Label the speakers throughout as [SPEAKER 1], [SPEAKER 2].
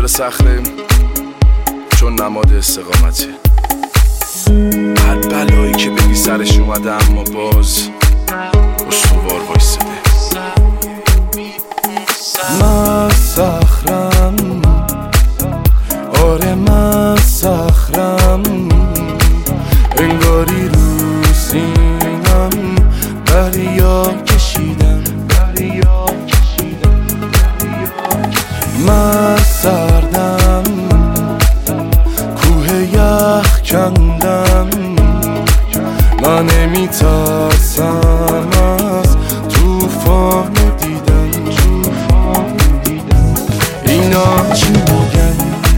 [SPEAKER 1] صخره چون نماد استقامته. هر بلایی که بگی سرش اومده اما باز استوار وایستده.
[SPEAKER 2] من صخرم، آره من صخرم، انگاری رو سینم دریا کشیدم. من سردم، کوه یخ کندم، من نمیترسم از توفان دیدن. اینا چی میگن؟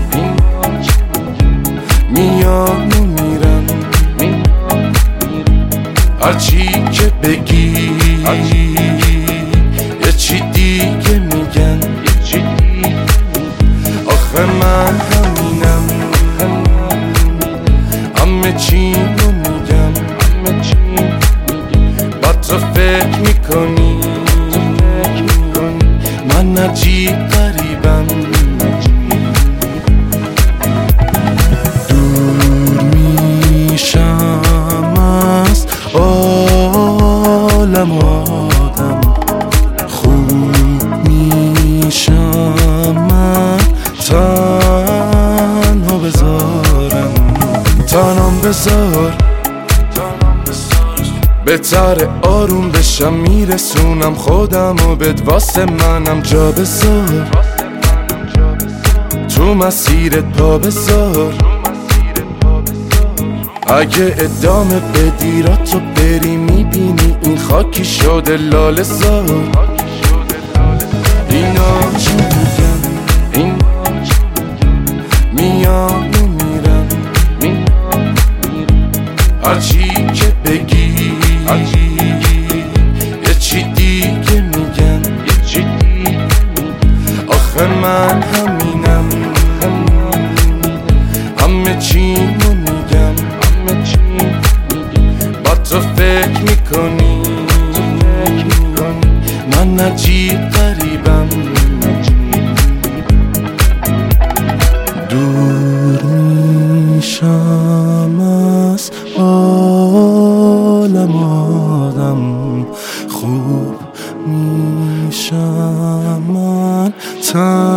[SPEAKER 2] میان و میرن، هرچی که بگی یه چی دیگه میگن. آخه من همینم، همه چی رو میگم. با تو فکر میکنی من عجیب غریبم. دور میشم از عالم آدم، خوب میشم من تنها بذارم. تنام بذار بهتر آروم بشم، میرسونم خودم و بد واسه منم جا بذار. تو مسیرت پا بذار، اگه ادامه بدی را تو بری میبینی این خاکی شده لاله زار. اینا چی میگن؟ میان و میرن، هرچی که بگی یه چی دیگه میگن. آخه من همینم، همه چی رو میگم. با تو فکر میکنی من عجیب غریبم. دور میشم از عالم آدم، خوب میشم من